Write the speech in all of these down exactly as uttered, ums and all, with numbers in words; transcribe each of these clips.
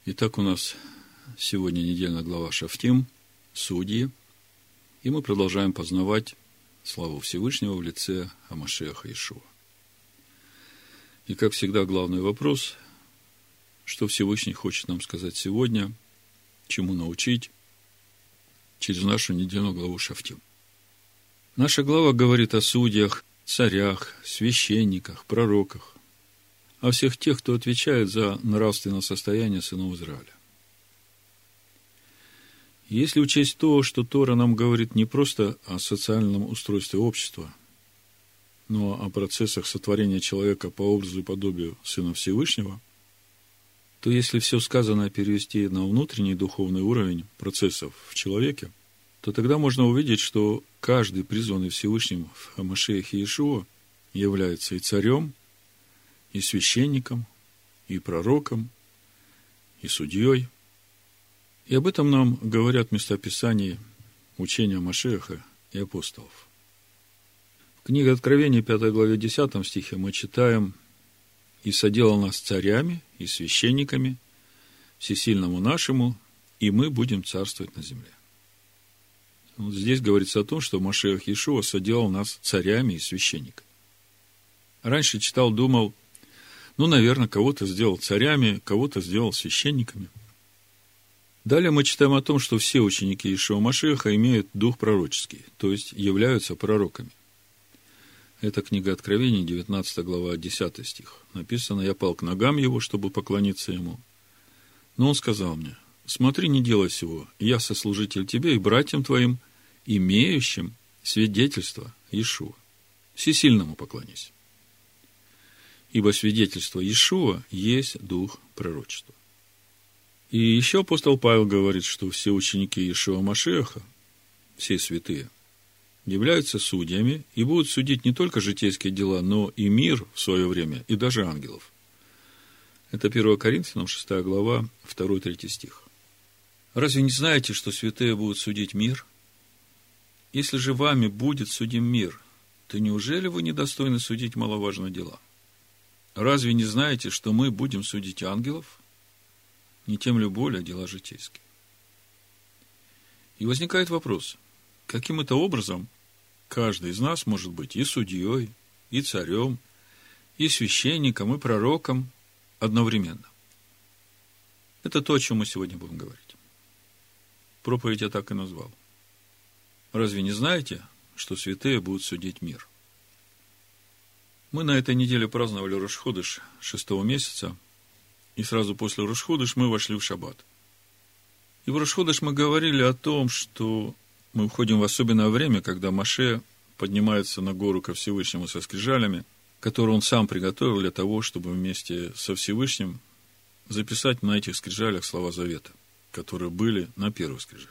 Итак, у нас сегодня недельная глава Шафтим, Судьи, и мы продолжаем познавать славу Всевышнего в лице ха-Машиаха Иешуа. И, как всегда, главный вопрос, что Всевышний хочет нам сказать сегодня, чему научить через нашу недельную главу Шафтим. Наша глава говорит о судьях, царях, священниках, пророках, о всех тех, кто отвечает за нравственное состояние сынов Израиля. Если учесть то, что Тора нам говорит не просто о социальном устройстве общества, но о процессах сотворения человека по образу и подобию Сына Всевышнего, то если все сказанное перевести на внутренний духовный уровень процессов в человеке, то тогда можно увидеть, что каждый призванный Всевышним в ха-Машиахе Иешуа является и царем, и священником, и пророком, и судьей. И об этом нам говорят места Писания, учения Машиаха и апостолов. В книге Откровения, пятой главе, десятом стихе мы читаем: «И соделал нас царями и священниками всесильному нашему, и мы будем царствовать на земле». Вот здесь говорится о том, что Машиах Иешуа соделал нас царями и священниками. Раньше читал, думал, ну, наверное, кого-то сделал царями, кого-то сделал священниками. Далее мы читаем о том, что все ученики Иешуа Машиаха имеют дух пророческий, то есть являются пророками. Это книга Откровений, девятнадцатая глава, десятый стих. Написано: «Я пал к ногам его, чтобы поклониться ему. Но он сказал мне: смотри, не делай сего, я сослужитель тебе и братьям твоим, имеющим свидетельство Иешуа. Всесильному поклонись. Ибо свидетельство Иешуа есть дух пророчества». И еще апостол Павел говорит, что все ученики Иешуа Машиаха, все святые, являются судьями и будут судить не только житейские дела, но и мир в свое время, и даже ангелов. Это первое Коринфянам, шестая глава, второй-третий стих. Разве не знаете, что святые будут судить мир? Если же вами будет судим мир, то неужели вы недостойны судить маловажные дела? Разве не знаете, что мы будем судить ангелов? Не тем ли более дела житейские? И возникает вопрос, каким это образом каждый из нас может быть и судьей, и царем, и священником, и пророком одновременно? Это то, о чем мы сегодня будем говорить. Проповедь я так и назвал. Разве не знаете, что святые будут судить мир? Мы на этой неделе праздновали Рош-ходеш шестого месяца, и сразу после Рош-ходеш мы вошли в шаббат. И в Рош-ходеш мы говорили о том, что мы входим в особенное время, когда Моше поднимается на гору ко Всевышнему со скрижалями, которые он сам приготовил для того, чтобы вместе со Всевышним записать на этих скрижалях слова завета, которые были на первых скрижалях.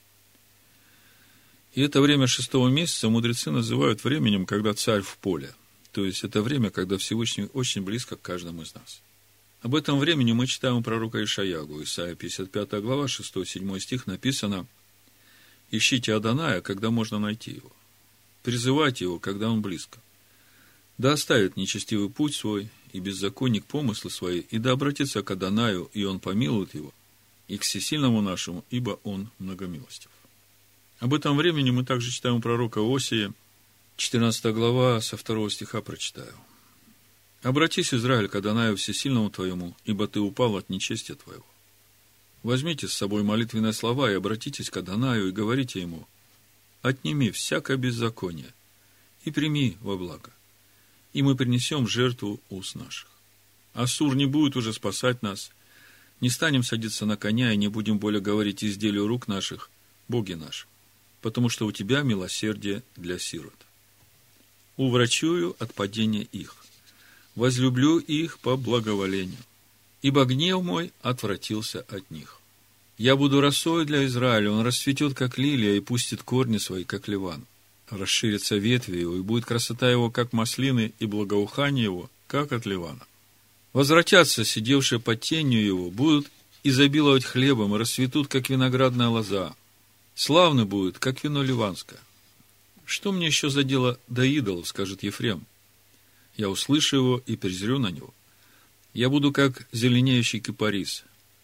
И это время шестого месяца мудрецы называют временем, когда царь в поле. То есть, это время, когда Всевышний очень близко к каждому из нас. Об этом времени мы читаем у пророка Ишайягу. Исайя пятьдесят пятая глава, шестой-седьмой стих написано: «Ищите Адоная, когда можно найти его. Призывайте его, когда он близко. Да оставит нечестивый путь свой, и беззаконник помыслы свои, и да обратится к Адонаю, и он помилует его, и к всесильному нашему, ибо он многомилостив». Об этом времени мы также читаем у пророка Осии, четырнадцатая глава, со второго стиха прочитаю. «Обратись, Израиль, к Адонаю всесильному твоему, ибо ты упал от нечестия твоего. Возьмите с собой молитвенные слова и обратитесь к Адонаю, и говорите ему: отними всякое беззаконие и прими во благо, и мы принесем жертву уст наших. Ассур не будет уже спасать нас, не станем садиться на коня и не будем более говорить изделию рук наших, боги наши, потому что у тебя милосердие для сирот. Уврачую от падения их, возлюблю их по благоволению, ибо гнев мой отвратился от них. Я буду росой для Израиля, он расцветет, как лилия, и пустит корни свои, как ливан. Расширятся ветви его, и будет красота его, как маслины, и благоухание его, как от ливана. Возвратятся, сидевшие под тенью его, будут изобиловать хлебом, и расцветут, как виноградная лоза. Славны будут, как вино ливанское. Что мне еще за дело до идолов, скажет Ефрем? Я услышу его и презрю на него. Я буду, как зеленеющий кипарис,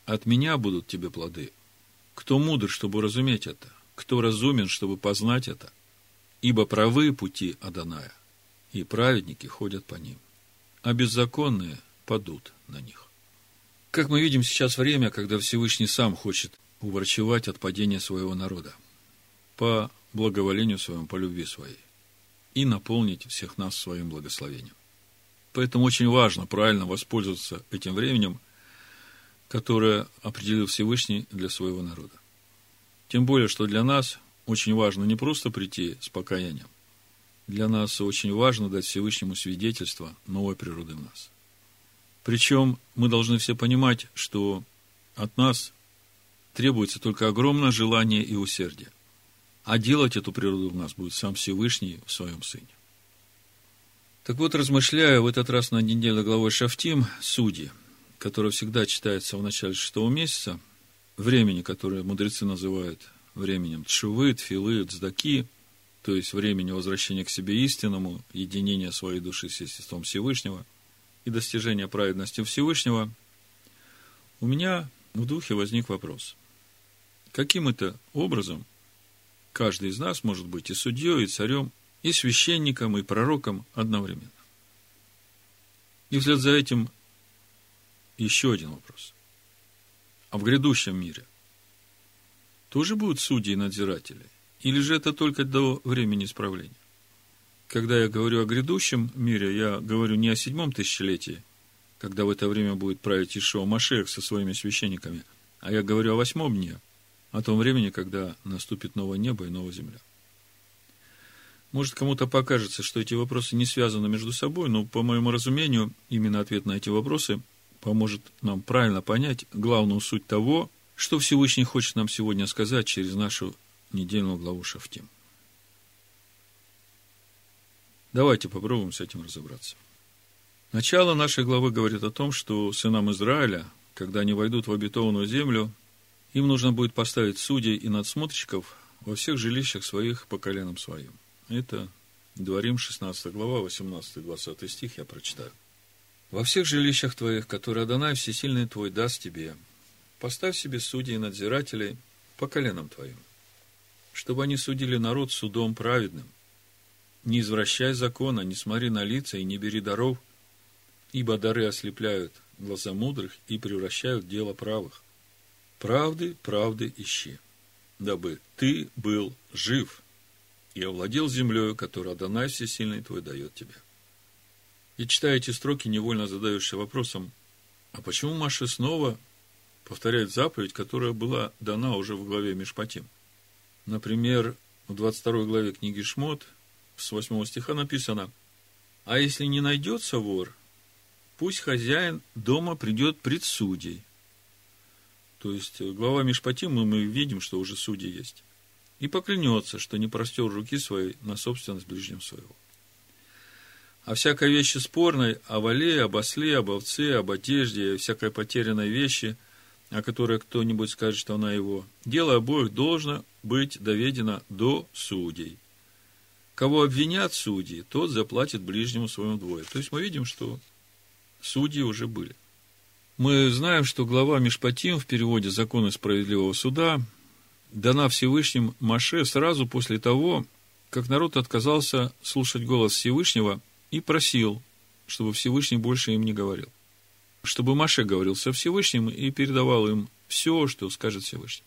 от меня будут тебе плоды. Кто мудр, чтобы разуметь это? Кто разумен, чтобы познать это? Ибо правы пути Адоная, и праведники ходят по ним, а беззаконные падут на них». Как мы видим, сейчас время, когда Всевышний сам хочет уврачевать от падения своего народа по благоволению своему, по любви своей, и наполнить всех нас своим благословением. Поэтому очень важно правильно воспользоваться этим временем, которое определил Всевышний для своего народа. Тем более, что для нас очень важно не просто прийти с покаянием. Для нас очень важно дать Всевышнему свидетельство новой природы в нас. Причем мы должны все понимать, что от нас требуется только огромное желание и усердие. А делать эту природу в нас будет сам Всевышний в своем Сыне. Так вот, размышляя в этот раз над недельной главой Шафтим, Судьи, которая всегда читается в начале шестого месяца, времени, которое мудрецы называют временем тшувы, тфилы, цдаки, то есть времени возвращения к себе истинному, единения своей души с естеством Всевышнего и достижения праведности Всевышнего, у меня в духе возник вопрос. Каким это образом каждый из нас может быть и судьей, и царем, и священником, и пророком одновременно? И вслед за этим еще один вопрос. А в грядущем мире тоже будут судьи и надзиратели? Или же это только до времени исправления? Когда я говорю о грядущем мире, я говорю не о седьмом тысячелетии, когда в это время будет править Иешуа Машиах со своими священниками, а я говорю о восьмом дне, о том времени, когда наступит новое небо и новая земля. Может, кому-то покажется, что эти вопросы не связаны между собой, но, по моему разумению, именно ответ на эти вопросы поможет нам правильно понять главную суть того, что Всевышний хочет нам сегодня сказать через нашу недельную главу Шафтим. Давайте попробуем с этим разобраться. Начало нашей главы говорит о том, что сынам Израиля, когда они войдут в обетованную землю, им нужно будет поставить судей и надсмотрщиков во всех жилищах своих по коленам своим. Это Дворим, шестнадцатая глава, восемнадцатый-двадцатый стих, я прочитаю. «Во всех жилищах твоих, которые Адонай Всесильный твой даст тебе, поставь себе судей и надзирателей по коленам твоим, чтобы они судили народ судом праведным. Не извращай закона, не смотри на лица и не бери даров, ибо дары ослепляют глаза мудрых и превращают дело правых. Правды, правды ищи, дабы ты был жив и овладел землею, которую Адонай Всесильный твой дает тебе». И читая эти строки, невольно задаешься вопросом, а почему Моше снова повторяет заповедь, которая была дана уже в главе Мишпатим? Например, в двадцать второй главе книги Шмот, с восьмого стиха написано: «А если не найдется вор, пусть хозяин дома придет пред судей». То есть, глава Мишпатим, мы видим, что уже судьи есть. «И поклянется, что не простер руки своей на собственность ближнего своего. А всякой вещи спорной, о воле, об осле, об овце, об одежде, всякой потерянной вещи, о которой кто-нибудь скажет, что она его, дело обоих должно быть доведено до судей. Кого обвинят судьи, тот заплатит ближнему своему вдвое». То есть, мы видим, что судьи уже были. Мы знаем, что глава Мишпатим в переводе «Законы справедливого суда» дана Всевышним Моше сразу после того, как народ отказался слушать голос Всевышнего и просил, чтобы Всевышний больше им не говорил. Чтобы Моше говорил со Всевышним и передавал им все, что скажет Всевышний.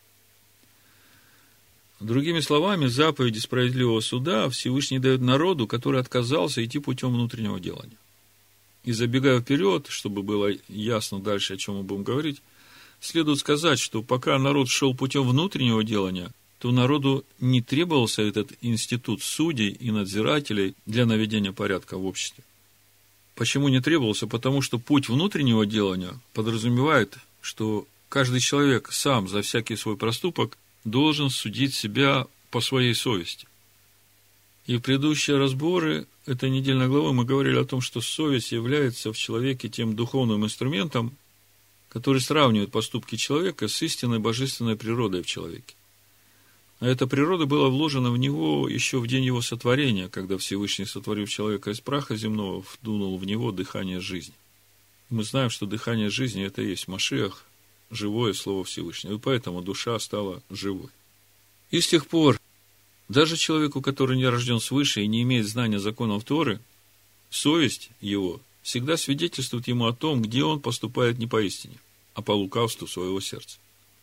Другими словами, заповеди справедливого суда Всевышний дает народу, который отказался идти путем внутреннего делания. И забегая вперед, чтобы было ясно дальше, о чем мы будем говорить, следует сказать, что пока народ шел путем внутреннего делания, то народу не требовался этот институт судей и надзирателей для наведения порядка в обществе. Почему не требовался? Потому что путь внутреннего делания подразумевает, что каждый человек сам за всякий свой проступок должен судить себя по своей совести. И в предыдущие разборы этой недельной главы мы говорили о том, что совесть является в человеке тем духовным инструментом, который сравнивает поступки человека с истинной божественной природой в человеке. А эта природа была вложена в него еще в день его сотворения, когда Всевышний, сотворив человека из праха земного, вдунул в него дыхание жизни. Мы знаем, что дыхание жизни – это и есть Машиах, живое Слово Всевышнего, и поэтому душа стала живой. И с тех пор, даже человеку, который не рожден свыше и не имеет знания законов Торы, совесть его всегда свидетельствует ему о том, где он поступает не поистине, а по лукавству своего сердца.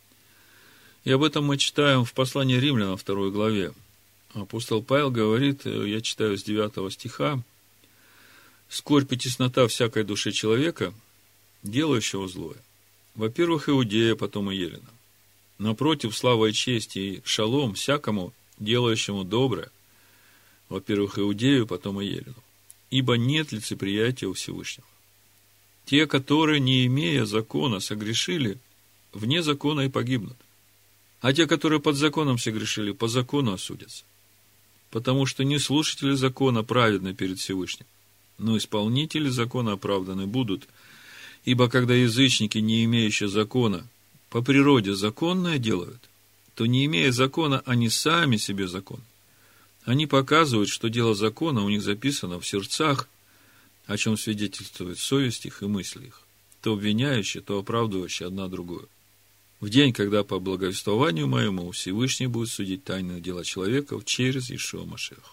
И об этом мы читаем в послании Римлянам, второй главе. Апостол Павел говорит, я читаю с девятого стиха: «Скорбь и теснота всякой души человека, делающего злое, во-первых, Иудея, потом и Елена. Напротив, слава и честь и шалом всякому, делающему доброе, во-первых, Иудею, потом и Елену. Ибо нет лицеприятия у Всевышнего. Те, которые, не имея закона, согрешили, вне закона и погибнут. А те, которые под законом согрешили, по закону осудятся. Потому что не слушатели закона праведны перед Всевышним, но исполнители закона оправданы будут. Ибо когда язычники, не имеющие закона, по природе законное делают, то, не имея закона, они сами себе закон. Они показывают, что дело закона у них записано в сердцах, о чем свидетельствует совесть их и мысли их, то обвиняющие, то оправдывающие одна другую. В день, когда по благовествованию моему Всевышний будет судить тайные дела человеков через Иешуа Машиаха».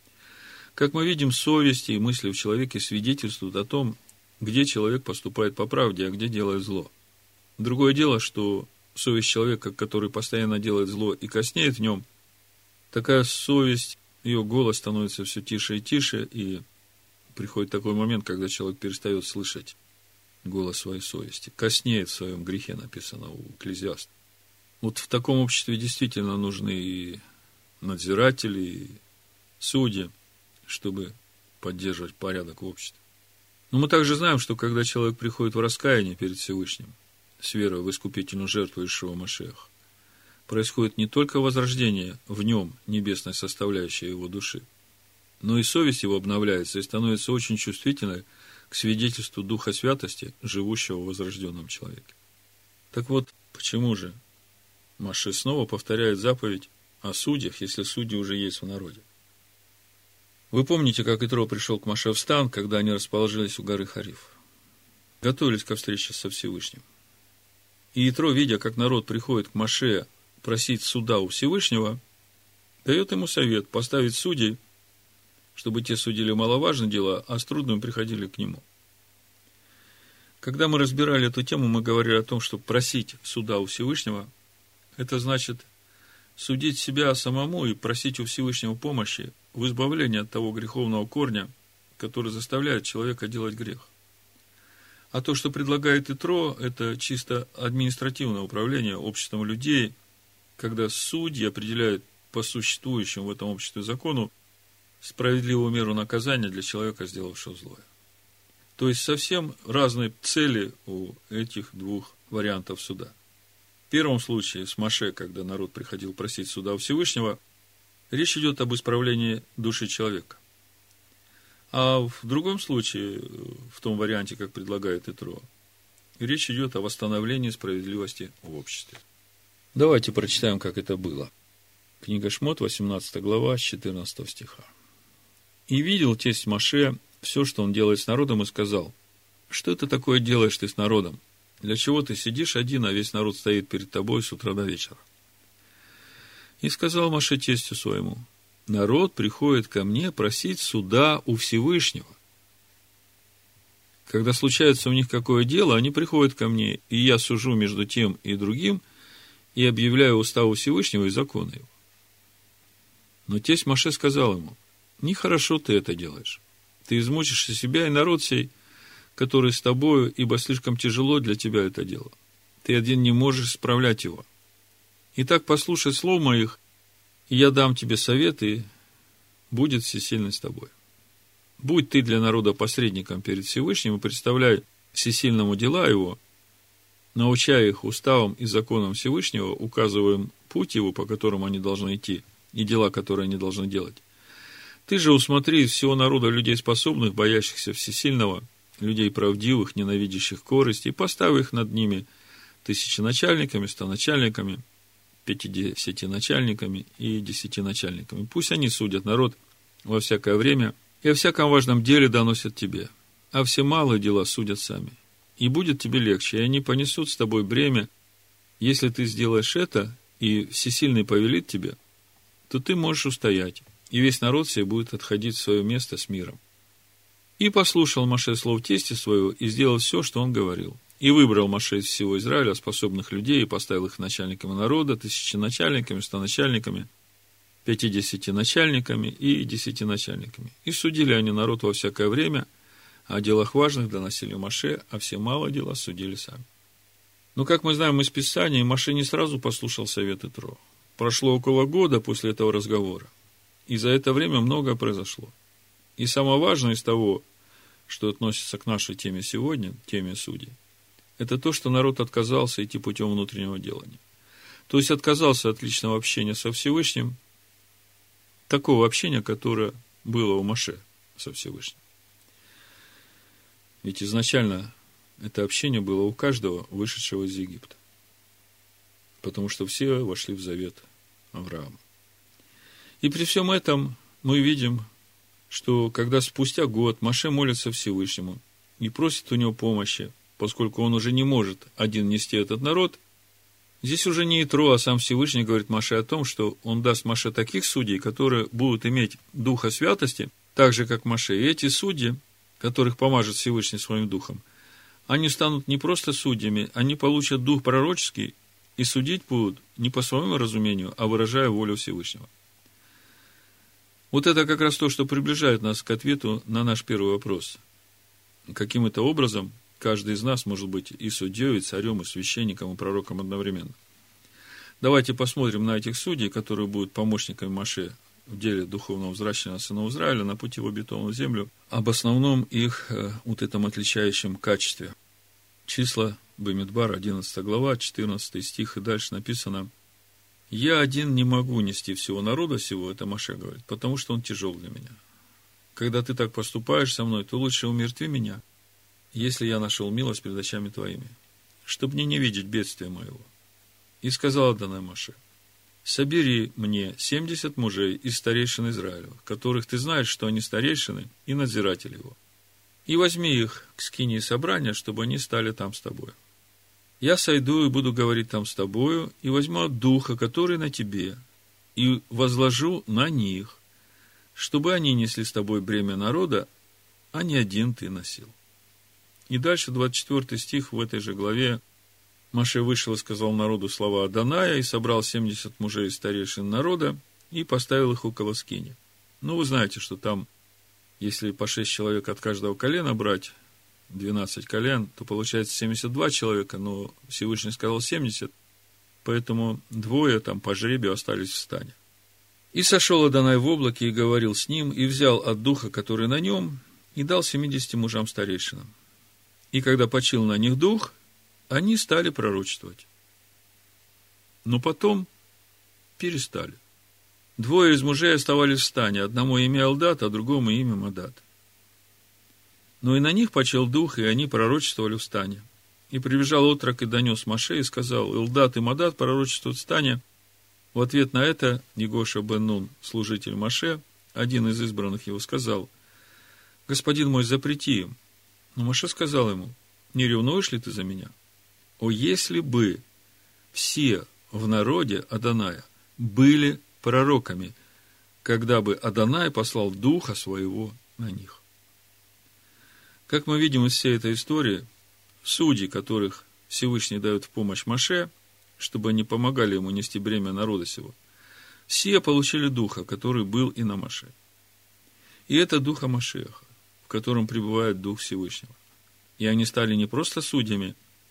Как мы видим, совесть и мысли в человеке свидетельствуют о том, где человек поступает по правде, а где делает зло. Другое дело, что совесть человека, который постоянно делает зло и коснеет в нем, такая совесть, ее голос становится все тише и тише, и приходит такой момент, когда человек перестает слышать голос своей совести, коснеет в своем грехе, написано у Экклезиаста. Вот в таком обществе действительно нужны и надзиратели, и судьи, чтобы поддерживать порядок в обществе. Но мы также знаем, что когда человек приходит в раскаяние перед Всевышним, с верой в искупительную жертву Иешуа Машиаха, происходит не только возрождение в нем небесной составляющей его души, но и совесть его обновляется и становится очень чувствительной к свидетельству Духа Святости, живущего в возрожденном человеке. Так вот, почему же Моше снова повторяет заповедь о судьях, если судьи уже есть в народе? Вы помните, как Итро пришел к Моше в стан, когда они расположились у горы Хариф, готовились ко встрече со Всевышним. И Итро, видя, как народ приходит к Моше просить суда у Всевышнего, дает ему совет поставить судей, чтобы те судили маловажные дела, а с трудным приходили к нему. Когда мы разбирали эту тему, мы говорили о том, что просить суда у Всевышнего, это значит судить себя самому и просить у Всевышнего помощи в избавлении от того греховного корня, который заставляет человека делать грех. А то, что предлагает Итро, это чисто административное управление обществом людей, когда судьи определяют по существующему в этом обществе закону справедливую меру наказания для человека, сделавшего злое. То есть совсем разные цели у этих двух вариантов суда. В первом случае с Моше, когда народ приходил просить суда у Всевышнего, речь идет об исправлении души человека. А в другом случае, в том варианте, как предлагает Итро, речь идет о восстановлении справедливости в обществе. Давайте прочитаем, как это было. Книга Шмот, восемнадцатая глава, с четырнадцатого стиха. «И видел тесть Моше все, что он делает с народом, и сказал: что это такое делаешь ты с народом? Для чего ты сидишь один, а весь народ стоит перед тобой с утра до вечера? И сказал Моше тестю своему: народ приходит ко мне просить суда у Всевышнего. Когда случается у них какое дело, они приходят ко мне, и я сужу между тем и другим, и объявляю уставу Всевышнего и законы его. Но тесть Моше сказал ему: нехорошо ты это делаешь. Ты измучишься себя и народ сей, который с тобою, ибо слишком тяжело для тебя это дело. Ты один не можешь справлять его. Итак, послушай слов моих, и я дам тебе совет, и будет всесильный с тобой. Будь ты для народа посредником перед Всевышним и представляй всесильному дела его, научая их уставам и законам Всевышнего, указывая им путь его, по которому они должны идти, и дела, которые они должны делать. Ты же усмотри из всего народа людей способных, боящихся всесильного, людей правдивых, ненавидящих корысти, и поставь их над ними тысяченачальниками, стоначальниками, пятидесятиначальниками и десятиначальниками. Пусть они судят народ во всякое время, и о всяком важном деле доносят тебе, а все малые дела судят сами. И будет тебе легче, и они понесут с тобой бремя Если ты сделаешь это, и Всесильный повелит тебе, то ты можешь устоять, и весь народ сей будет отходить в свое место с миром. И послушал Моше слов тестя своего, и сделал все, что он говорил. И выбрал Моше из всего Израиля способных людей, и поставил их начальниками народа, тысяченачальниками, стоначальниками, пятидесятиначальниками и десятиначальниками. И судили они народ во всякое время, а о делах важных доносили Моше, а все малые дела судили сами. Но, как мы знаем из Писания, Моше не сразу послушал совет Итро. Прошло около года после этого разговора, и за это время многое произошло. И самое важное из того, что относится к нашей теме сегодня, теме судей, это то, что народ отказался идти путем внутреннего делания. То есть отказался от личного общения со Всевышним, такого общения, которое было у Моше со Всевышним. Ведь изначально это общение было у каждого, вышедшего из Египта. Потому что все вошли в завет Авраама. И при всем этом мы видим, что когда спустя год Моше молится Всевышнему и просит у него помощи, поскольку он уже не может один нести этот народ, здесь уже не Итро, а сам Всевышний говорит Моше о том, что он даст Моше таких судей, которые будут иметь духа святости, так же, как Моше. И эти судьи, которых помажет Всевышний своим духом, они станут не просто судьями, они получат дух пророческий и судить будут не по своему разумению, а выражая волю Всевышнего. Вот это как раз то, что приближает нас к ответу на наш первый вопрос. Каким это образом каждый из нас может быть и судьей, и царем, и священником, и пророком одновременно? Давайте посмотрим на этих судей, которые будут помощниками Моше в деле духовного взращивания сынов Израиля на пути в обетованную землю, об основном их вот этом отличающем качестве. Числа Бамидбар, одиннадцатая глава, четырнадцатый стих, и дальше написано: «Я один не могу нести всего народа сего», это Моше говорит, «потому что он тяжел для меня. Когда ты так поступаешь со мной, то лучше умертви меня, если я нашел милость перед очами твоими, чтобы мне не видеть бедствия моего». И сказал Адонай Моше: «Собери мне семьдесят мужей из старейшин Израиля, которых ты знаешь, что они старейшины и надзиратели его, и возьми их к скинии собрания, чтобы они стали там с тобой. Я сойду и буду говорить там с тобою, и возьму от духа, который на тебе, и возложу на них, чтобы они несли с тобой бремя народа, а не один ты носил». И дальше, двадцать четвёртый стих в этой же главе: «Моше вышел и сказал народу слова Адоная, и собрал семьдесят мужей из старейшин народа, и поставил их около скини». Ну, вы знаете, что там, если по шесть человек от каждого колена брать, двенадцать колен, то получается семьдесят два человека, но Всевышний сказал семьдесят, поэтому двое там по жребию остались в стане. «И сошел Адонай в облаке, и говорил с ним, и взял от духа, который на нем, и дал семидесяти мужам старейшинам. И когда почил на них дух, они стали пророчествовать. Но потом перестали. Двое из мужей оставались в стане, одному имя Элдат, а другому имя Мадат. Но и на них почил дух, и они пророчествовали в стане. И прибежал отрок и донес Моше, и сказал: Элдат и Мадат пророчествуют в стане. В ответ на это Егоша бен Нун, служитель Моше, один из избранных его, сказал: господин мой, запрети им. Но Моше сказал ему: не ревнуешь ли ты за меня? О, если бы все в народе Адоная были пророками, когда бы Адонай послал духа своего на них. Как мы видим из всей этой истории, судьи, которых Всевышний дает в помощь Моше, чтобы они помогали ему нести бремя народа сего, все получили духа, который был и на Моше. И это духа Машиаха, в котором пребывает дух Всевышнего. И они стали не просто судьями,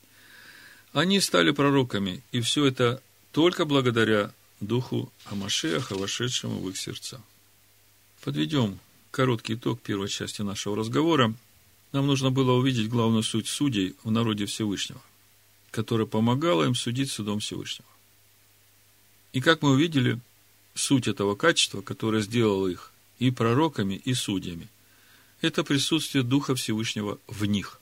они стали пророками, и все это только благодаря духу Машиаха, вошедшему в их сердца. Подведем короткий итог первой части нашего разговора. Нам нужно было увидеть главную суть судей в народе Всевышнего, которая помогала им судить судом Всевышнего. И как мы увидели, суть этого качества, которое сделало их и пророками, и судьями, это присутствие Духа Всевышнего в них.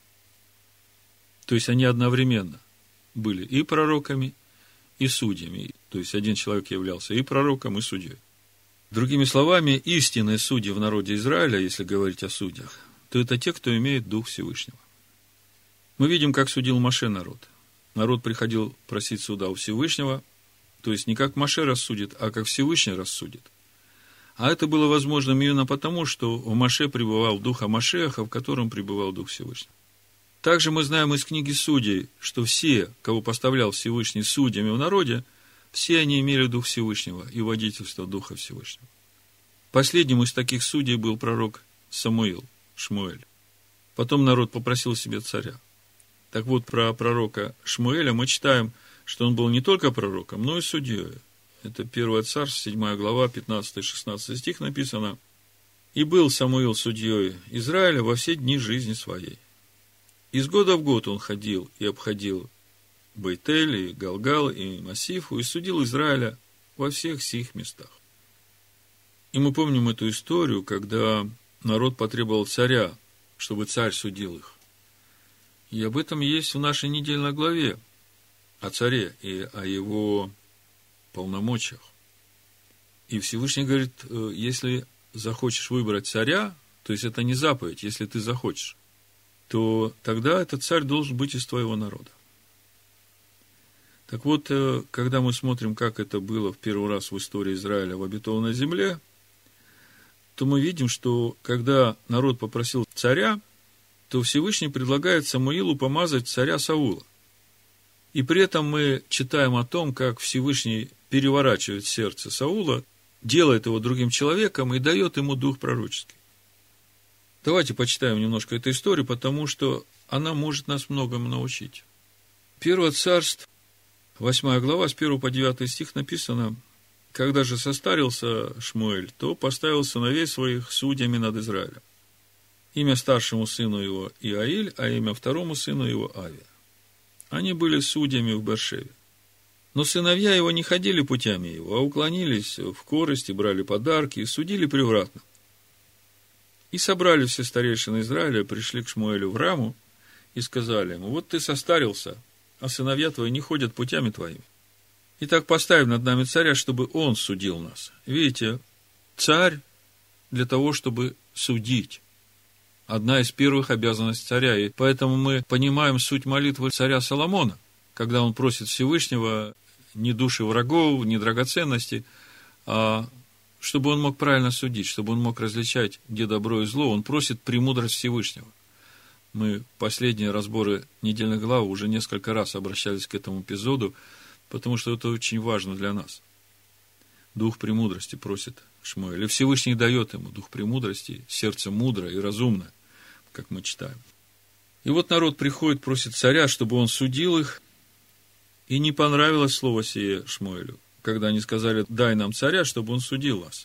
То есть они одновременно были и пророками, и судьями. То есть один человек являлся и пророком, и судьей. Другими словами, истинные судьи в народе Израиля, если говорить о судьях, то это те, кто имеет Дух Всевышнего. Мы видим, как судил Моше народ. народ приходил просить суда у Всевышнего, то есть не как Моше рассудит, а как Всевышний рассудит. А это было возможным именно потому, что в Моше пребывал дух Машиаха, в котором пребывал дух Всевышнего. Также мы знаем из книги Судей, что все, кого поставлял Всевышний судьями в народе, все они имели дух Всевышнего и водительство духа Всевышнего. Последним из таких судей был пророк Самуил, Шмуэль. Потом народ попросил себе царя. Так вот, про пророка Шмуэля мы читаем, что он был не только пророком, но и судьей. Это первое Царств, седьмая глава, пятнадцатый-шестнадцатый стих написано: «И был Самуил судьей Израиля во все дни жизни своей. Из года в год он ходил и обходил Бейтель, и Галгал, и Массифу, и судил Израиля во всех сих местах». И мы помним эту историю, когда народ потребовал царя, чтобы царь судил их. И об этом есть в нашей недельной главе о царе и о его полномочиях. И Всевышний говорит, если захочешь выбрать царя, то есть это не заповедь, если ты захочешь, то тогда этот царь должен быть из твоего народа. Так вот, когда мы смотрим, как это было в первый раз в истории Израиля в обетованной земле, то мы видим, что когда народ попросил царя, то Всевышний предлагает Самуилу помазать царя Саула. И при этом мы читаем о том, как Всевышний переворачивает сердце Саула, делает его другим человеком и дает ему дух пророческий. Давайте почитаем немножко эту историю, потому что она может нас многому научить. Первое Царств, восьмая глава, с первого по девятый стих написано: «Когда же состарился Шмуэль, то поставил сыновей своих судьями над Израилем. Имя старшему сыну его Иаиль, а имя второму сыну его Авия. Они были судьями в Бершеве. Но сыновья его не ходили путями его, а уклонились в корысти, брали подарки и судили превратно. И собрали все старейшины Израиля, пришли к Шмуэлю в Раму и сказали ему: вот ты состарился, а сыновья твои не ходят путями твоими. Итак, поставь над нами царя, чтобы он судил нас». Видите, царь для того, чтобы судить. Одна из первых обязанностей царя. И поэтому мы понимаем суть молитвы царя Соломона, когда он просит Всевышнего не души врагов, не драгоценности, а чтобы он мог правильно судить, чтобы он мог различать, где добро и зло. Он просит премудрость Всевышнего. Мы в последние разборы недельных глав уже несколько раз обращались к этому эпизоду, потому что это очень важно для нас. Дух премудрости просит Шмуэль. И Всевышний дает ему дух премудрости, сердце мудрое и разумное, как мы читаем. И вот народ приходит, просит царя, чтобы он судил их, и не понравилось слово сие Шмуэлю, когда они сказали: дай нам царя, чтобы он судил вас.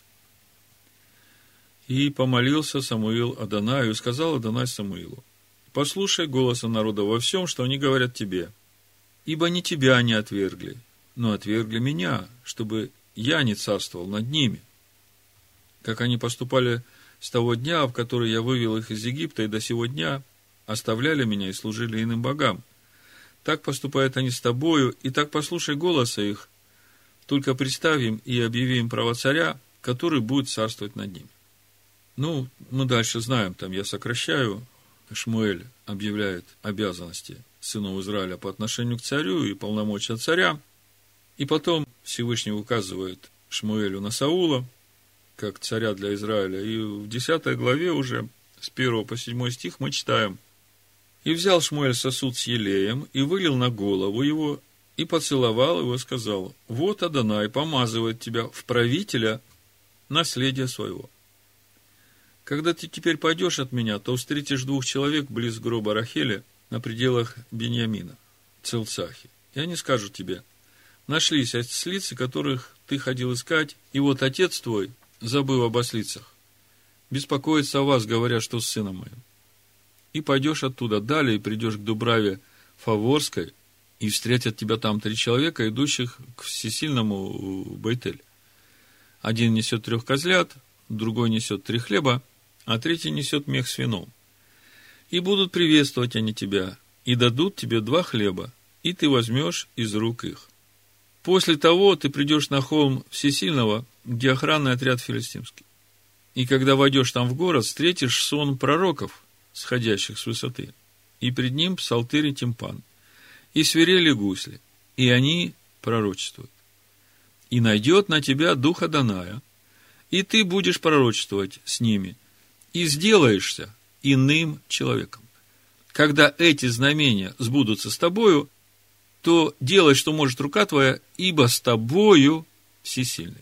И помолился Самуил Адонаю, и сказал Адонай Самуилу: послушай голоса народа во всем, что они говорят тебе, ибо не тебя они отвергли, но отвергли меня, чтобы я не царствовал над ними, как они поступали с того дня, в который я вывел их из Египта, и до сего дня оставляли меня и служили иным богам. Так поступают они с тобою, и так послушай голоса их, только представь им и объяви им право царя, который будет царствовать над ними». Ну, мы дальше знаем, там я сокращаю, Шмуэль объявляет обязанности сынов Израиля по отношению к царю и полномочия царя, и потом Всевышний указывает Шмуэлю на Саула, как царя для Израиля, и в десятой главе уже с первого по седьмой стих мы читаем: «И взял Шмуэль сосуд с елеем, и вылил на голову его, и поцеловал его, и сказал: вот Адонай помазывает тебя в правителя наследия своего. Когда ты теперь пойдешь от меня, то встретишь двух человек близ гроба Рахели на пределах Беньямина, Целцахи. И они скажут тебе: нашлись ослицы, которых ты ходил искать, и вот отец твой, забыв об ослицах, беспокоится о вас, говоря, что с сыном моим. И пойдешь оттуда далее, и придешь к Дубраве Фаворской, и встретят тебя там три человека, идущих к всесильному Бейтель. Один несет трех козлят, другой несет три хлеба, а третий несет мех с вином. И будут приветствовать они тебя, и дадут тебе два хлеба, и ты возьмешь из рук их. После того ты придешь на холм Всесильного, где охранный отряд филистимский. И когда войдешь там в город, встретишь сон пророков, сходящих с высоты, и пред ним псалтырь и тимпан. и свирели гусли, и они пророчествуют. И найдет на тебя дух Адоная, и ты будешь пророчествовать с ними, и сделаешься иным человеком. Когда эти знамения сбудутся с тобою, то делай, что может рука твоя, ибо с тобою всесильный.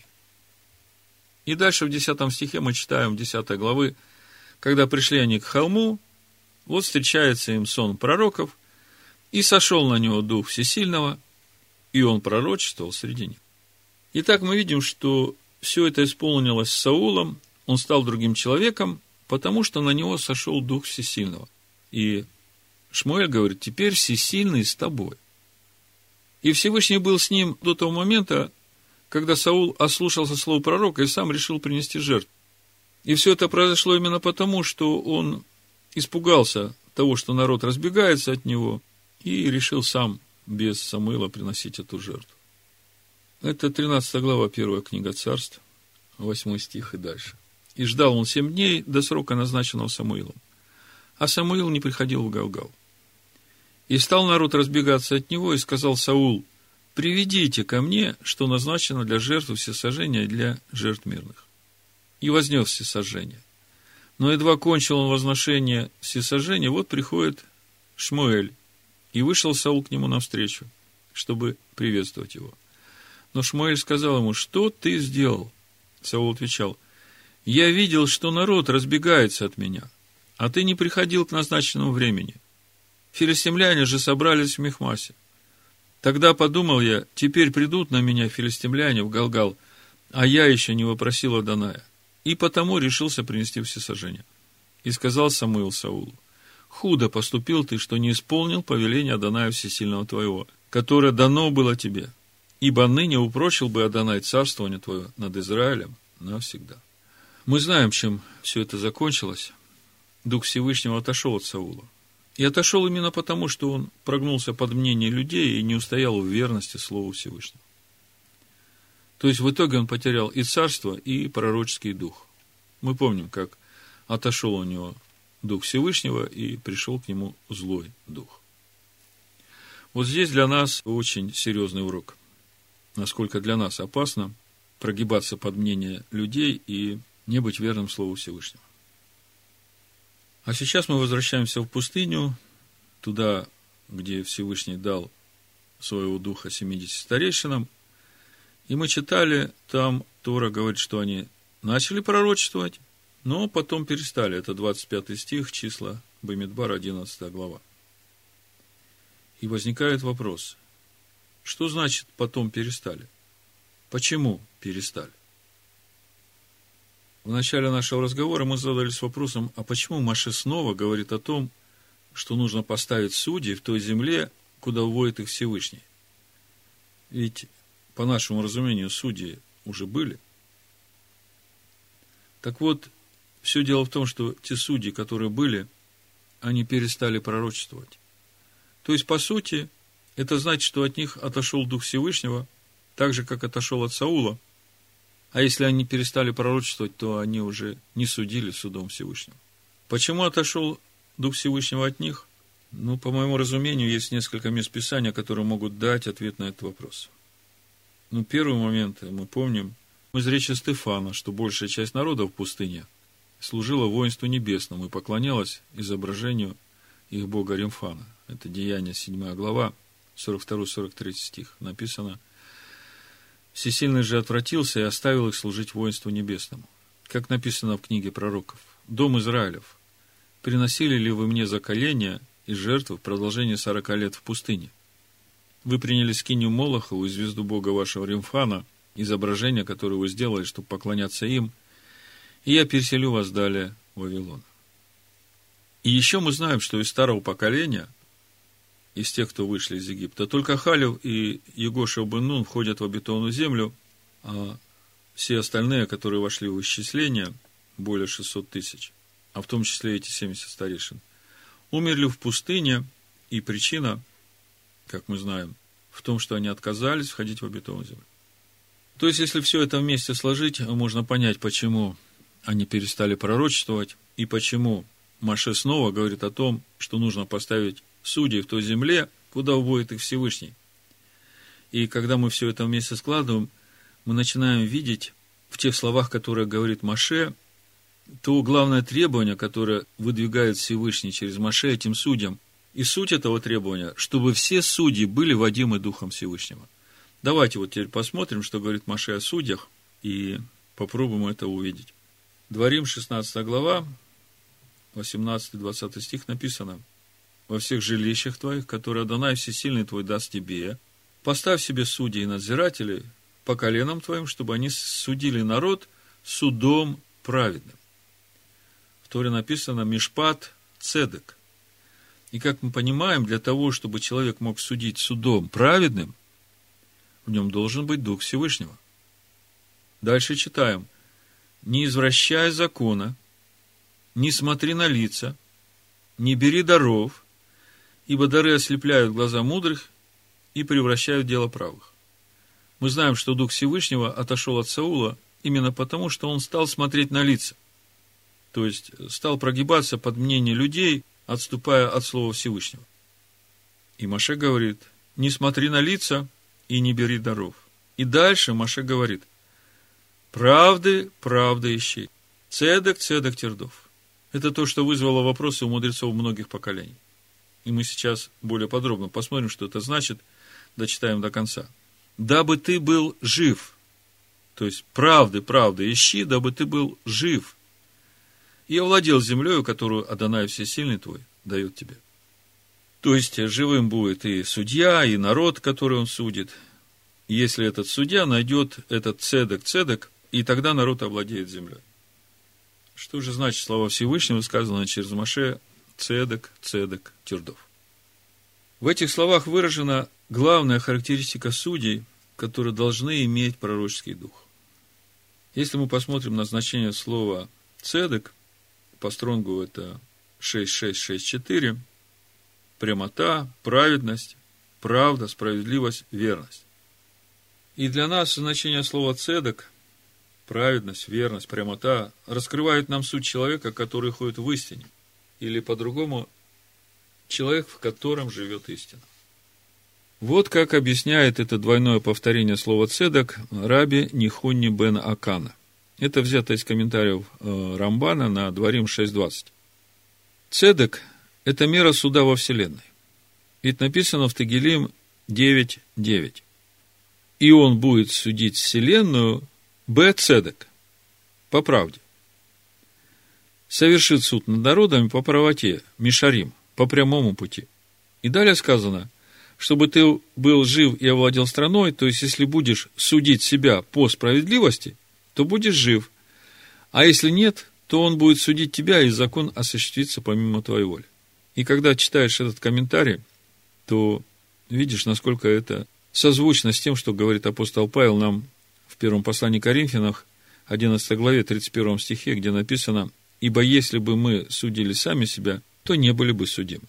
И дальше в десятом стихе мы читаем, десятой главы, когда пришли они к холму, вот встречается им сон пророков, и сошел на него дух всесильного, и он пророчествовал среди них. Итак, мы видим, что все это исполнилось с Саулом, он стал другим человеком, потому что на него сошел дух всесильного. И Шмуэль говорит, теперь всесильный с тобой. И Всевышний был с ним до того момента, когда Саул ослушался слов пророка и сам решил принести жертву. И все это произошло именно потому, что он испугался того, что народ разбегается от него, и решил сам без Самуила приносить эту жертву. Это тринадцатая глава, первая книга Царств, восьмой стих и дальше. «И ждал он семь дней до срока, назначенного Самуилом. А Самуил не приходил в Галгал. И стал народ разбегаться от него, и сказал Саул, приведите ко мне, что назначено для жертвы всесожжения и для жертв мирных. И вознес всесожжение. Но едва кончил он возношение всесожжения, вот приходит Шмуэль, и вышел Саул к нему навстречу, чтобы приветствовать его. Но Шмуэль сказал ему, что ты сделал? Саул отвечал, я видел, что народ разбегается от меня, а ты не приходил к назначенному времени. Филистимляне же собрались в Михмасе. Тогда подумал я, теперь придут на меня филистимляне в Галгал, а я еще не вопросил Адоная. И потому решился принести всесожжение. И сказал Самуил Саулу, худо поступил ты, что не исполнил повеление Адоная Всесильного твоего, которое дано было тебе, ибо ныне упрочил бы Адонай царствование твое над Израилем навсегда. Мы знаем, чем все это закончилось. Дух Всевышнего отошел от Саула. И отошел именно потому, что он прогнулся под мнение людей и не устоял в верности Слову Всевышнего. То есть, в итоге он потерял и царство, и пророческий дух. Мы помним, как отошел у него Дух Всевышнего, и пришел к нему злой дух. Вот здесь для нас очень серьезный урок. Насколько для нас опасно прогибаться под мнение людей и не быть верным Слову Всевышнего. А сейчас мы возвращаемся в пустыню, туда, где Всевышний дал своего духа семидесяти старейшинам. И мы читали, там Тора говорит, что они начали пророчествовать, но потом перестали. Это двадцать пятый стих, числа Бамидбар, одиннадцатая глава. И возникает вопрос, что значит потом перестали? Почему перестали? В начале нашего разговора мы задались вопросом, а почему Моше снова говорит о том, что нужно поставить судей в той земле, куда уводит их Всевышний? Ведь, по нашему разумению, судьи уже были. Так вот, все дело в том, что те судьи, которые были, они перестали пророчествовать. То есть, по сути, это значит, что от них отошел Дух Всевышнего, так же, как отошел от Саула. А если они перестали пророчествовать, то они уже не судили судом Всевышнего. Почему отошел Дух Всевышнего от них? Ну, по моему разумению, есть несколько мест Писания, которые могут дать ответ на этот вопрос. Ну, первый момент, мы помним, из речи Стефана, что большая часть народа в пустыне служила воинству небесному и поклонялась изображению их бога Римфана. Это Деяния, седьмая глава, сорок второй сорок третий стих. Написано: «Всесильный же отвратился и оставил их служить воинству небесному». Как написано в книге пророков: «Дом Израилев, приносили ли вы мне заколения и жертвы в продолжение сорока лет в пустыне? Вы приняли скинию Молохову и звезду бога вашего Римфана, изображение, которое вы сделали, чтобы поклоняться им, и я переселю вас далее в Вавилон». И еще мы знаем, что из старого поколения, из тех, кто вышли из Египта, только Халев и Егошев бен Нун входят в обетованную землю, а все остальные, которые вошли в исчисление, более шестисот тысяч, а в том числе эти семьдесят старейшин, умерли в пустыне, и причина, как мы знаем, в том, что они отказались входить в обетованную землю. То есть, если все это вместе сложить, можно понять, почему они перестали пророчествовать, и почему Моше снова говорит о том, что нужно поставить судей в той земле, куда уводит их Всевышний. И когда мы все это вместе складываем, мы начинаем видеть в тех словах, которые говорит Моше, то главное требование, которое выдвигает Всевышний через Моше этим судьям. И суть этого требования, чтобы все судьи были водимы Духом Всевышнего. Давайте вот теперь посмотрим, что говорит Моше о судьях, и попробуем это увидеть. Дворим, шестнадцатая глава, восемнадцатый-двадцатый стих написано: «Во всех жилищах твоих, которые Адонай Всесильный твой даст тебе, поставь себе судей и надзирателей по коленам твоим, чтобы они судили народ судом праведным». В Торе написано «Мишпат цедек». И как мы понимаем, для того, чтобы человек мог судить судом праведным, в нем должен быть Дух Всевышнего. Дальше читаем: «Не извращай закона, не смотри на лица, не бери даров, ибо дары ослепляют глаза мудрых и превращают дело правых». Мы знаем, что Дух Всевышнего отошел от Саула именно потому, что он стал смотреть на лица. То есть, стал прогибаться под мнение людей, отступая от Слова Всевышнего. И Моше говорит: не смотри на лица и не бери даров. И дальше Моше говорит: правды, правды ищи. Цедек, цедек тердов. Это то, что вызвало вопросы у мудрецов многих поколений. И мы сейчас более подробно посмотрим, что это значит, дочитаем до конца. Дабы ты был жив. То есть, правды, правды ищи, дабы ты был жив. И овладел землею, которую Адонай Всесильный твой дает тебе. То есть, живым будет и судья, и народ, который он судит. Если этот судья найдет этот цедек, цедек, и тогда народ овладеет землей. Что же значит слова Всевышнего, сказанное через Моше: цедек, цедек, тердов? В этих словах выражена главная характеристика судей, которые должны иметь пророческий дух. Если мы посмотрим на значение слова цедек, по Стронгу это шесть шесть шесть четыре, прямота, праведность, правда, справедливость, верность. И для нас значение слова цедек, праведность, верность, прямота, раскрывает нам суть человека, который ходит в истине. Или по-другому, человек, в котором живет истина. Вот как объясняет это двойное повторение слова цедек Раби Нихуни бен Акана. Это взято из комментариев Рамбана на Дворим шесть двадцать. Цедек – это мера суда во Вселенной. Ведь написано в Тегилим девять девять. И он будет судить Вселенную б цедек, по правде. Совершит суд над народами по правоте, мишарим, по прямому пути. И далее сказано, чтобы ты был жив и овладел страной, то есть, если будешь судить себя по справедливости, то будешь жив. А если нет, то он будет судить тебя, и закон осуществится помимо твоей воли. И когда читаешь этот комментарий, то видишь, насколько это созвучно с тем, что говорит апостол Павел нам в первом послании к Коринфянам, одиннадцатой главе, тридцать первом стихе, где написано: «Ибо если бы мы судили сами себя, то не были бы судимы».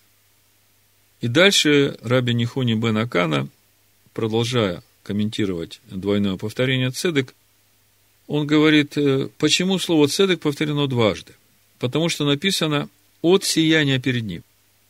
И дальше Раби Нихуни бен Акана, продолжая комментировать двойное повторение цедек, он говорит, почему слово цедек повторено дважды? Потому что написано «от сияния перед ним».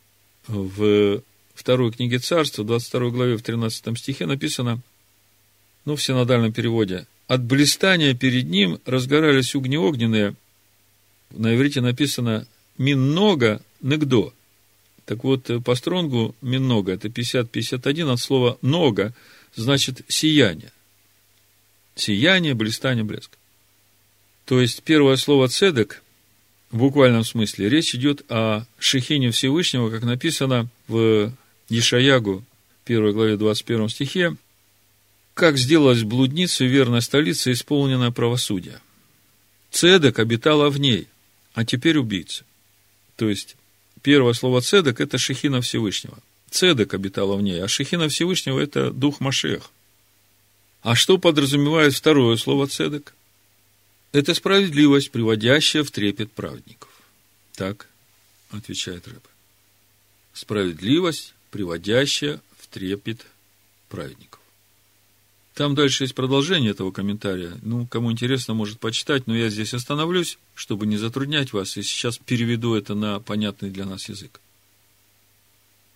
В второй книге Царства, двадцать второй главе, в тринадцатом стихе написано, ну, в синодальном переводе: «От блистания перед ним разгорались угни огненные». На иврите написано «миннога негдо». Так вот, по Стронгу «миннога» – это пятьдесят пятьдесят один от слова «нога», значит «сияние». Сияние, блистание, блеск. То есть, первое слово «цедек» в буквальном смысле речь идет о шехине Всевышнего, как написано в Ешаягу, первой главе, двадцать первом стихе, «Как сделалась блудница верная столица, исполненная правосудия. Цедек обитала в ней, а теперь убийца». То есть, первое слово «цедек» – это шехина Всевышнего. Цедек обитала в ней, а шехина Всевышнего – это дух Машиах. А что подразумевает второе слово «цедек»? Это справедливость, приводящая в трепет праведников. Так отвечает Рэбе. Справедливость, приводящая в трепет праведников. Там дальше есть продолжение этого комментария. Ну, кому интересно, может почитать, но я здесь остановлюсь, чтобы не затруднять вас, и сейчас переведу это на понятный для нас язык.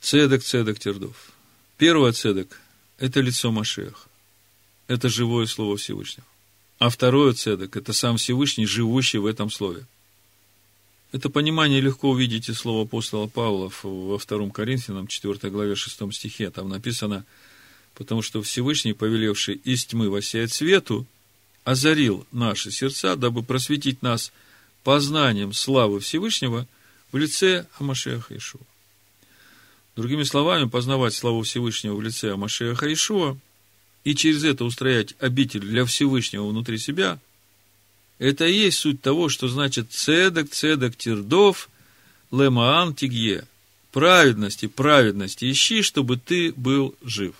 Цедек, цедек, тердов. Первое цедек – это лицо Машиаха. Это живое слово Всевышнего. А второе цедек – это сам Всевышний, живущий в этом слове. Это понимание легко увидеть из слова апостола Павла во втором Коринфянам, четвёртой главе, шестом стихе. Там написано: «Потому что Всевышний, повелевший из тьмы воссиять свету, озарил наши сердца, дабы просветить нас познанием славы Всевышнего в лице Амашиаха Иешуа». Другими словами, познавать славу Всевышнего в лице Амашиаха Иешуа и через это устроять обитель для Всевышнего внутри себя – это и есть суть того, что значит цедек, цедек, тирдов, лемаан тигье. Праведности, праведности ищи, чтобы ты был жив.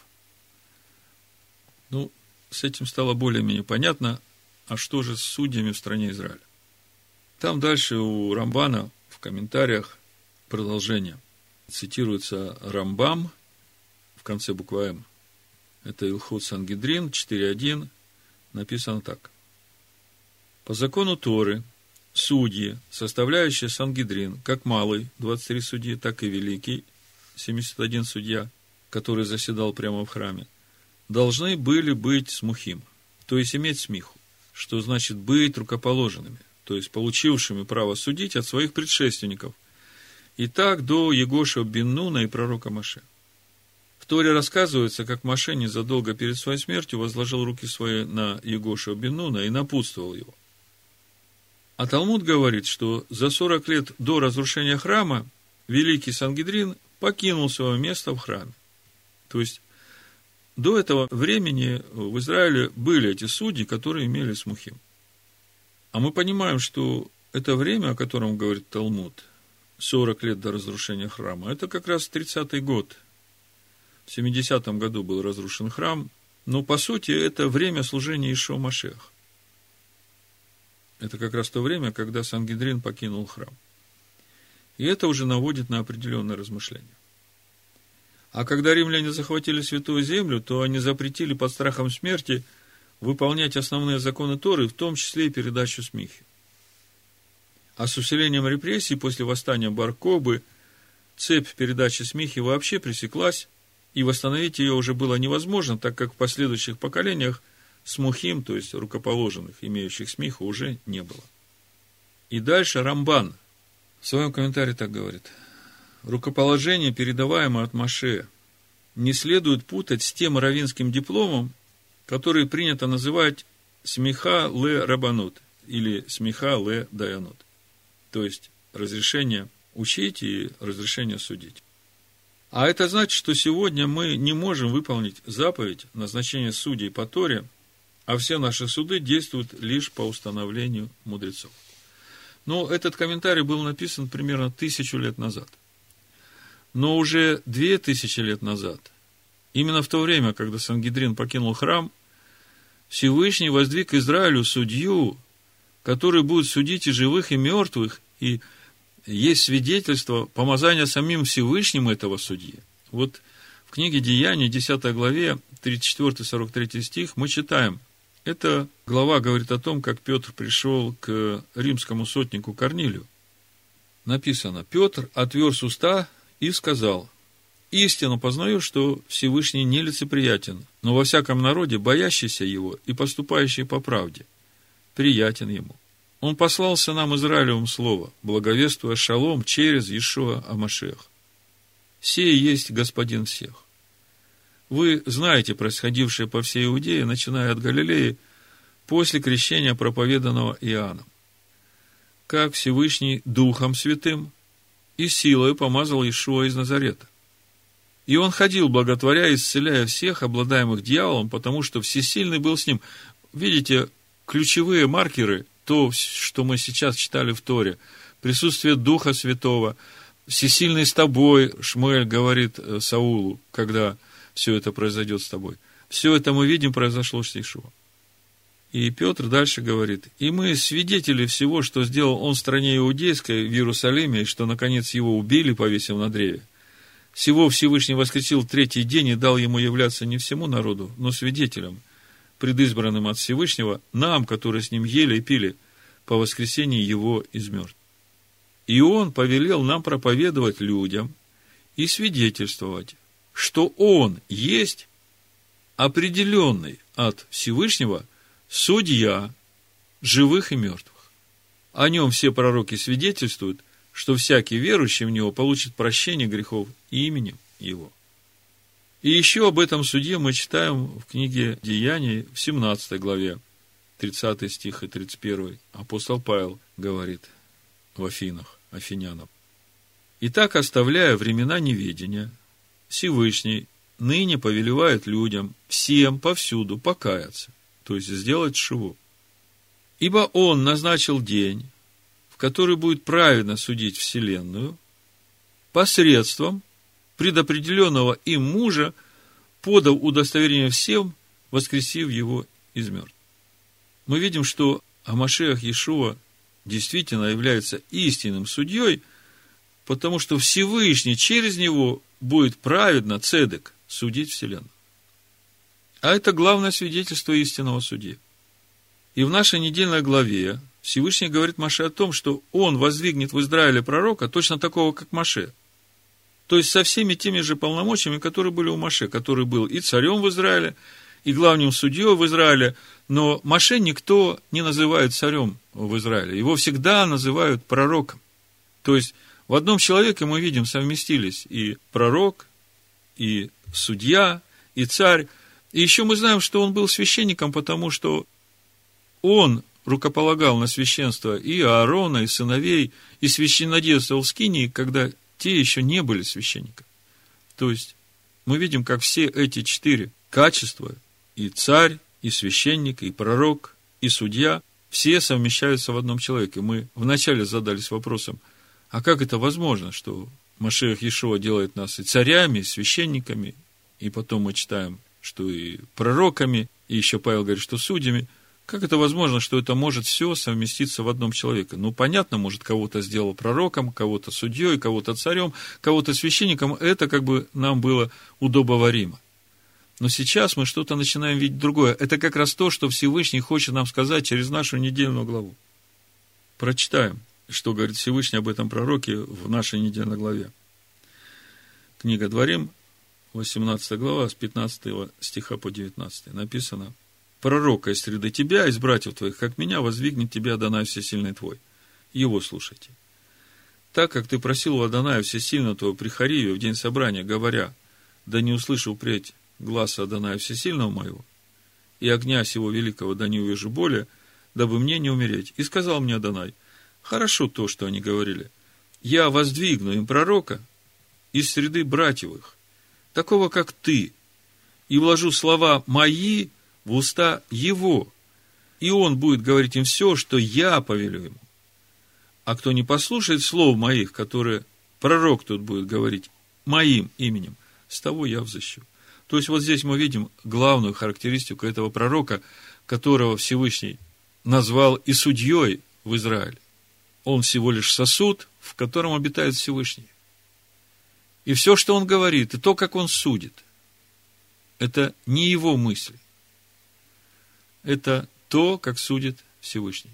Ну, с этим стало более-менее понятно, а что же с судьями в стране Израиля? Там дальше у Рамбана в комментариях продолжение. Цитируется Рамбам в конце буквы М. Это Илхот Сангедрин четыре один. Написано так. По закону Торы, судьи, составляющие Сангедрин, как малый, двадцать три судьи, так и великий, семьдесят один судья, который заседал прямо в храме, должны были быть смухим, то есть иметь смиху, что значит быть рукоположенными, то есть получившими право судить от своих предшественников, и так до Егошева бен Нуна и пророка Моше. В Торе рассказывается, как Моше незадолго перед своей смертью возложил руки свои на Егошева бен Нуна и напутствовал его. А Талмуд говорит, что за сорок лет до разрушения храма великий Сангедрин покинул свое место в храме. То есть, до этого времени в Израиле были эти судьи, которые имели смухим. А мы понимаем, что это время, о котором говорит Талмуд, сорок лет до разрушения храма, это как раз тридцатый год. В семидесятом году был разрушен храм, но по сути это время служения Иешуа Машиаха. Это как раз то время, когда Сангедрин покинул храм. И это уже наводит на определенное размышление. А когда римляне захватили Святую Землю, то они запретили под страхом смерти выполнять основные законы Торы, в том числе и передачу смихи. А с усилением репрессий после восстания Бар-Кобы цепь передачи смихи вообще пресеклась, и восстановить ее уже было невозможно, так как в последующих поколениях смухим, то есть рукоположенных, имеющих смиху, уже не было. И дальше Рамбан в своем комментарии так говорит. Рукоположение, передаваемое от Моше, не следует путать с тем раввинским дипломом, который принято называть смиха ле рабанут или смиха ле даянут, то есть разрешение учить и разрешение судить. А это значит, что сегодня мы не можем выполнить заповедь назначения судей по Торе, а все наши суды действуют лишь по установлению мудрецов. Но этот комментарий был написан примерно тысячу лет назад. Но уже две тысячи лет назад, именно в то время, когда Сангедрин покинул храм, Всевышний воздвиг Израилю судью, который будет судить и живых, и мертвых, и есть свидетельство помазания самим Всевышним этого судьи. Вот в книге Деяний, десятой главе, тридцать четвёртый сорок третий стих, мы читаем. Эта глава говорит о том, как Петр пришел к римскому сотнику Корнилию. Написано: Петр отверз уста и сказал: истинно познаю, что Всевышний нелицеприятен, но во всяком народе боящийся его и поступающий по правде приятен ему. Он послал сынам Израилевым слово, благовествуя шалом через Иешуа Амашиах. Сей есть Господин всех. Вы знаете происходившее по всей Иудее, начиная от Галилеи, после крещения, проповеданного Иоанном. Как Всевышний Духом Святым и силой помазал Иешуа из Назарета. И он ходил, благотворя и исцеляя всех, обладаемых дьяволом, потому что всесильный был с ним. Видите, ключевые маркеры, то, что мы сейчас читали в Торе, присутствие Духа Святого, всесильный с тобой, Шмуэль говорит Саулу, когда все это произойдет с тобой. Все это мы видим, произошло с Иешуа. И Петр дальше говорит: и мы свидетели всего, что сделал он в стране иудейской, в Иерусалиме, и что, наконец, его убили, повесив на древе. Всего Всевышний воскресил в третий день и дал ему являться не всему народу, но свидетелям, предизбранным от Всевышнего, нам, которые с ним ели и пили, по воскресении его из мертвых. И он повелел нам проповедовать людям и свидетельствовать, что Он есть определенный от Всевышнего судья живых и мертвых. О Нем все пророки свидетельствуют, что всякий верующий в Него получит прощение грехов именем Его. И еще об этом суде мы читаем в книге Деяний в семнадцатой главе, тридцатый стих и тридцать первый. Апостол Павел говорит в Афинах, афинянам: «Итак, оставляя времена неведения, Всевышний ныне повелевает людям всем повсюду покаяться», то есть сделать шиву. «Ибо Он назначил день, в который будет праведно судить вселенную, посредством предопределенного им мужа, подав удостоверение всем, воскресив его из мертвых». Мы видим, что Машиах Иешуа действительно является истинным судьей, потому что Всевышний через него будет праведно, цедек, судить вселенную. А это главное свидетельство истинного судьи. И в нашей недельной главе Всевышний говорит Моше о том, что он воздвигнет в Израиле пророка, точно такого, как Моше. То есть со всеми теми же полномочиями, которые были у Моше, который был и царем в Израиле, и главным судьей в Израиле. Но Моше никто не называет царем в Израиле. Его всегда называют пророком. То есть в одном человеке мы видим, совместились и пророк, и судья, и царь. И еще мы знаем, что он был священником, потому что он рукополагал на священство и Аарона, и сыновей, и священнодействовал в Скинии, когда те еще не были священниками. То есть мы видим, как все эти четыре качества, и царь, и священник, и пророк, и судья, все совмещаются в одном человеке. Мы вначале задались вопросом, а как это возможно, что Машиах Иешуа делает нас и царями, и священниками, и потом мы читаем, что и пророками, и еще Павел говорит, что судьями. Как это возможно, что это может все совместиться в одном человеке? Ну, понятно, может, кого-то сделал пророком, кого-то судьей, кого-то царем, кого-то священником. Это как бы нам было удобоваримо. Но сейчас мы что-то начинаем видеть другое. Это как раз то, что Всевышний хочет нам сказать через нашу недельную главу. Прочитаем, что говорит Всевышний об этом пророке в нашей недельной главе. Книга Дворим, восемнадцатая глава, с пятнадцатого стиха по девятнадцатый. Написано: «Пророка из среды тебя, из братьев твоих, как меня, воздвигнет тебя Адонай Всесильный твой. Его слушайте. Так, как ты просил у Адоная Всесильного твоего при Хариве в день собрания, говоря: да не услышу впредь гласа Адоная Всесильного моего, и огня сего великого да не увижу более, дабы мне не умереть. И сказал мне Адонай: хорошо то, что они говорили. Я воздвигну им пророка из среды братьев их, такого, как ты, и вложу слова мои в уста его, и он будет говорить им все, что я повелю ему. А кто не послушает слов моих, которые пророк тут будет говорить моим именем, с того я взыщу». То есть, вот здесь мы видим главную характеристику этого пророка, которого Всевышний назвал и судьей в Израиле. Он всего лишь сосуд, в котором обитает Всевышний. И все, что он говорит, и то, как он судит, это не его мысли. Это то, как судит Всевышний.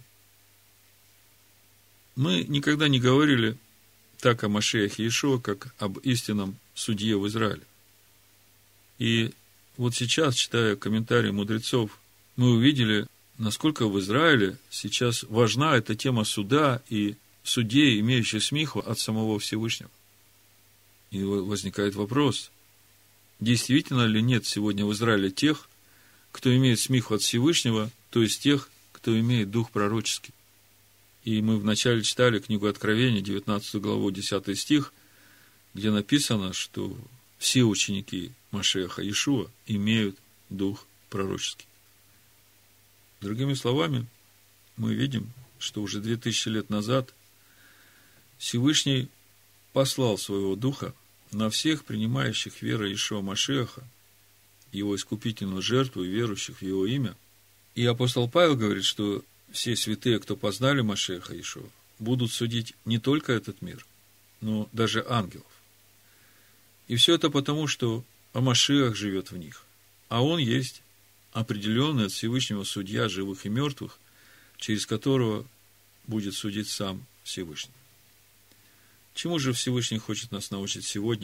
Мы никогда не говорили так о Машиахе Иешуа, как об истинном судье в Израиле. И вот сейчас, читая комментарии мудрецов, мы увидели, насколько в Израиле сейчас важна эта тема суда и судей, имеющих смиху от самого Всевышнего. И возникает вопрос, действительно ли нет сегодня в Израиле тех, кто имеет смиху от Всевышнего, то есть тех, кто имеет дух пророческий. И мы вначале читали книгу Откровения, девятнадцатую главу, десятый стих, где написано, что все ученики Машиаха Иешуа имеют дух пророческий. Другими словами, мы видим, что уже две тысячи лет назад Всевышний послал своего духа на всех принимающих веру Иешуа Машиаха, его искупительную жертву и верующих в его имя. И апостол Павел говорит, что все святые, кто познали Машиаха Иешуа, будут судить не только этот мир, но даже ангелов. И все это потому, что Машиах живет в них, а он есть определенный от Всевышнего судья живых и мертвых, через которого будет судить сам Всевышний. Чему же Всевышний хочет нас научить сегодня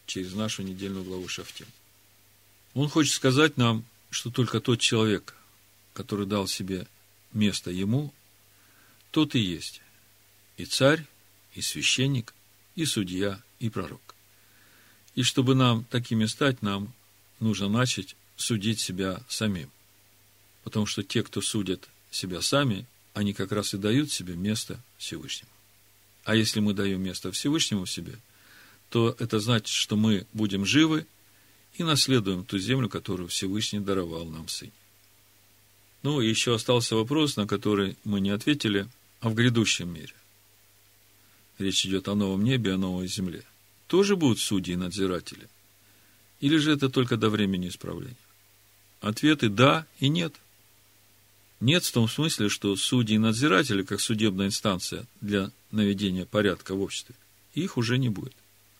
через нашу недельную главу Шафтим. Он хочет сказать нам, что только тот человек, который дал себе место ему, тот и есть и царь, и священник, и судья, и пророк. И чтобы нам такими стать, нам нужно начать судить себя самим. Потому что те, кто судят себя сами, они как раз и дают себе место Всевышнему. А если мы даем место Всевышнему в себе, то это значит, что мы будем живы и наследуем ту землю, которую Всевышний даровал нам в Сыне. Ну, и еще остался вопрос, на который мы не ответили, а в грядущем мире. Речь идет о новом небе, о новой земле. Тоже будут судьи и надзиратели? Или же это только до времени исправления? Ответы да и нет. Нет в том смысле, что судьи и надзиратели, как судебная инстанция для наведения порядка в обществе, их уже не будет.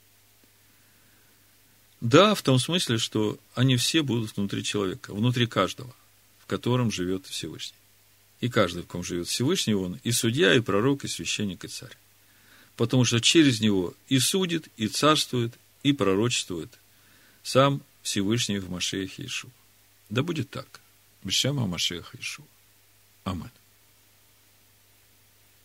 Да, в том смысле, что они все будут внутри человека, внутри каждого, в котором живет Всевышний. И каждый, в ком живет Всевышний, он и судья, и пророк, и священник, и царь. Потому что через него и судит, и царствует, и пророчествует сам Всевышний в Машиахе Иешуа. Да будет так. Бешема Машиаха Иешуа. Аминь.